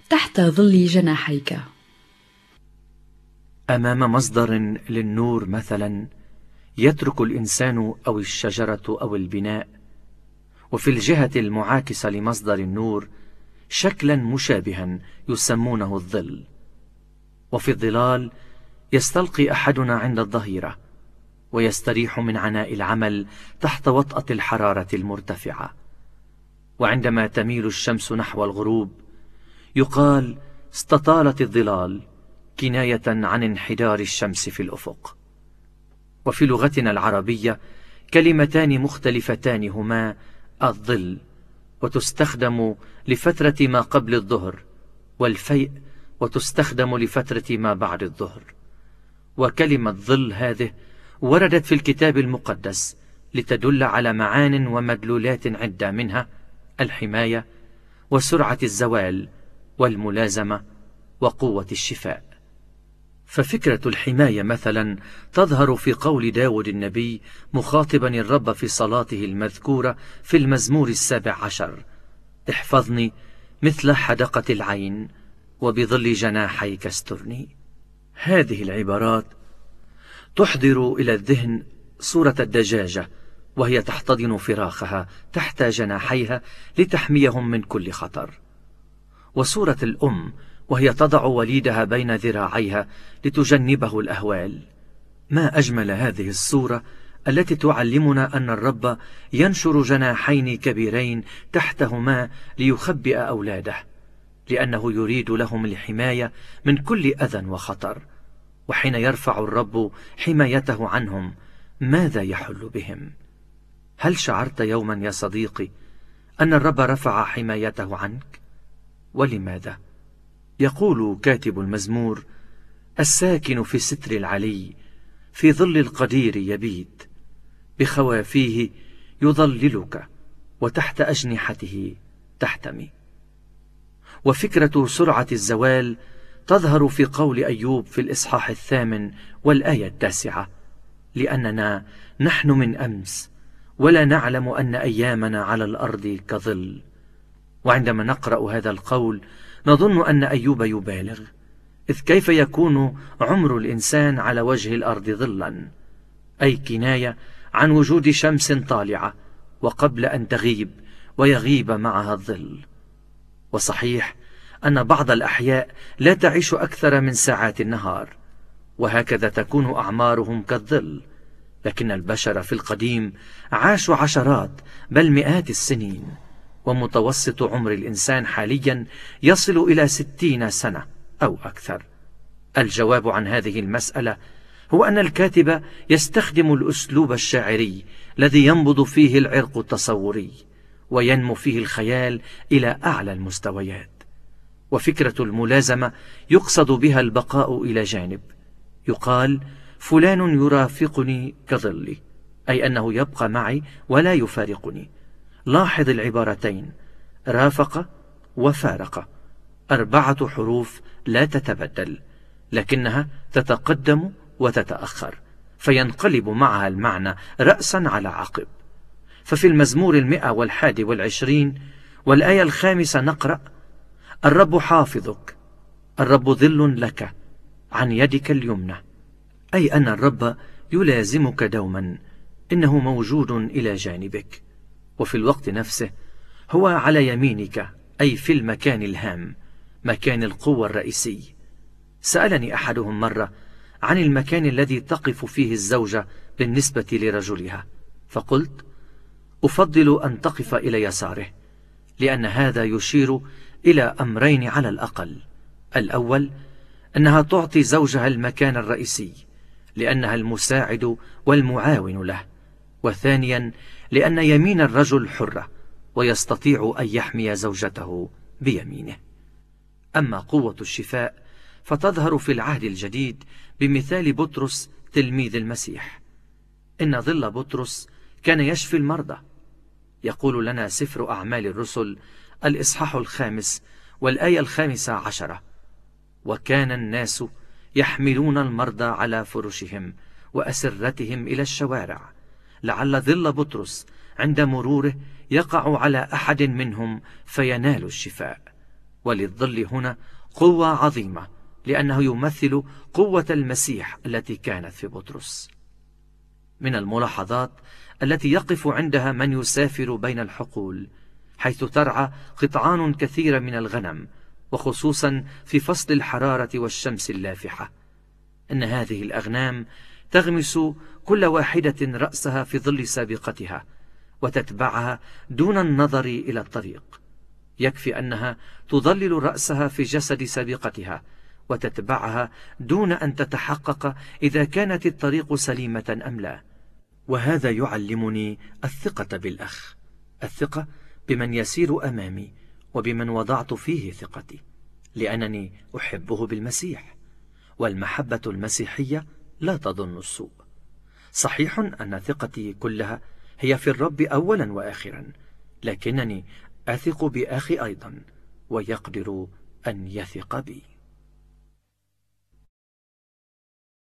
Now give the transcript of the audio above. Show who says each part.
Speaker 1: تحت ظل جناحيك.
Speaker 2: أمام مصدر للنور مثلا يترك الإنسان أو الشجرة أو البناء، وفي الجهة المعاكسة لمصدر النور شكلا مشابها يسمونه الظل. وفي الظلال يستلقي أحدنا عند الظهيرة ويستريح من عناء العمل تحت وطأة الحرارة المرتفعة، وعندما تميل الشمس نحو الغروب يقال استطالت الظلال، كناية عن انحدار الشمس في الأفق. وفي لغتنا العربية كلمتان مختلفتان هما الظل، وتستخدم لفترة ما قبل الظهر، والفيء، وتستخدم لفترة ما بعد الظهر. وكلمة ظل هذه وردت في الكتاب المقدس لتدل على معان ومدلولات عدة، منها الحماية وسرعة الزوال والملازمة وقوة الشفاء. ففكرة الحماية مثلا تظهر في قول داود النبي مخاطبا الرب في صلاته المذكورة في المزمور 17: احفظني مثل حدقة العين وبظل جناحيك استرني. هذه العبارات تحضر إلى الذهن صورة الدجاجة وهي تحتضن فراخها تحت جناحيها لتحميهم من كل خطر، وصورة الأم وهي تضع وليدها بين ذراعيها لتجنبه الأهوال. ما أجمل هذه الصورة التي تعلمنا أن الرب ينشر جناحين كبيرين تحتهما ليخبئ أولاده، لأنه يريد لهم الحماية من كل أذى وخطر. وحين يرفع الرب حمايته عنهم ماذا يحل بهم؟ هل شعرت يوما يا صديقي أن الرب رفع حمايته عنك؟ ولماذا؟ يقول كاتب المزمور: الساكن في ستر العلي في ظل القدير يبيت، بخوافيه يظللك وتحت أجنحته تحتمي. وفكرة سرعة الزوال تظهر في قول أيوب في الإصحاح 8 والآية 9: لأننا نحن من أمس ولا نعلم أن أيامنا على الأرض كظل. وعندما نقرأ هذا القول نظن أن أيوب يبالغ، إذ كيف يكون عمر الإنسان على وجه الأرض ظلا؟ أي كناية عن وجود شمس طالعة وقبل أن تغيب ويغيب معها الظل. وصحيح أن بعض الأحياء لا تعيش أكثر من ساعات النهار، وهكذا تكون أعمارهم كالظل، لكن البشر في القديم عاشوا عشرات بل مئات السنين، ومتوسط عمر الإنسان حاليا يصل إلى 60 سنة أو أكثر. الجواب عن هذه المسألة هو أن الكاتب يستخدم الأسلوب الشاعري الذي ينبض فيه العرق التصوري وينمو فيه الخيال إلى أعلى المستويات. وفكرة الملازمة يقصد بها البقاء إلى جانب. يقال: فلان يرافقني كظلي، أي أنه يبقى معي ولا يفارقني. لاحظ العبارتين: رافق وفارق، 4 حروف لا تتبدل، لكنها تتقدم وتتأخر، فينقلب معها المعنى رأسا على عقب. ففي المزمور 121 والآية 5 نقرأ: الرب حافظك، الرب ظل لك عن يدك اليمنى، أي أن الرب يلازمك دوما، إنه موجود إلى جانبك، وفي الوقت نفسه هو على يمينك، أي في المكان الهام، مكان القوة الرئيسي. سألني أحدهم مرة عن المكان الذي تقف فيه الزوجة بالنسبة لرجلها، فقلت: أفضل أن تقف إلى يساره، لأن هذا يشير إلى أمرين على الأقل. الأول أنها تعطي زوجها المكان الرئيسي لأنها المساعد والمعاون له، وثانيا لأن يمين الرجل حرة ويستطيع أن يحمي زوجته بيمينه. أما قوة الشفاء فتظهر في العهد الجديد بمثال بطرس تلميذ المسيح. إن ظل بطرس كان يشفي المرضى. يقول لنا سفر أعمال الرسل الإصحاح 5 والآية 15: وكان الناس يحملون المرضى على فرشهم وأسرتهم إلى الشوارع، لعل ظل بطرس عند مروره يقع على أحد منهم فينال الشفاء. وللظل هنا قوة عظيمة، لأنه يمثل قوة المسيح التي كانت في بطرس. من الملاحظات التي يقف عندها من يسافر بين الحقول، حيث ترعى قطعان كثيرة من الغنم، وخصوصا في فصل الحرارة والشمس اللافحة، أن هذه الأغنام تغمس كل واحدة رأسها في ظل سابقتها وتتبعها دون النظر إلى الطريق. يكفي أنها تظلل رأسها في جسد سابقتها وتتبعها دون أن تتحقق إذا كانت الطريق سليمة أم لا. وهذا يعلمني الثقة بالأخ، الثقة بمن يسير أمامي وبمن وضعت فيه ثقتي، لأنني أحبه بالمسيح، والمحبة المسيحية لا تظن السوء. صحيح أن ثقتي كلها هي في الرب أولا وآخرا، لكنني أثق بأخي أيضا، ويقدر أن يثق بي.